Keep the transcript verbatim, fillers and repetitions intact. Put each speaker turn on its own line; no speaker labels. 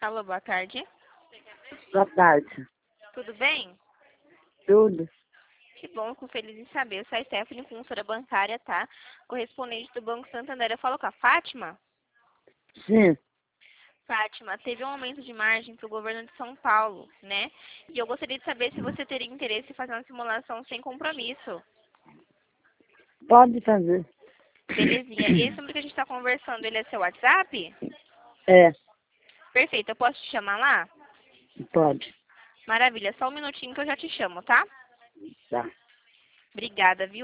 Alô, boa tarde.
Boa tarde.
Tudo bem?
Tudo?
Que bom, fico feliz em saber. Eu sou a Stephanie, funcionária bancária, tá? Correspondente do Banco Santander. Eu falo com a Fátima?
Sim.
Fátima, teve um aumento de margem para o governo de São Paulo, né? E eu gostaria de saber se você teria interesse em fazer uma simulação sem compromisso.
Pode fazer.
Belezinha. Esse número que a gente está conversando, ele é seu WhatsApp?
É,
Perfeito. Eu posso te chamar lá?
pode.
Maravilha. Só um minutinho que eu já te chamo, tá?
Tá.
Obrigada, viu?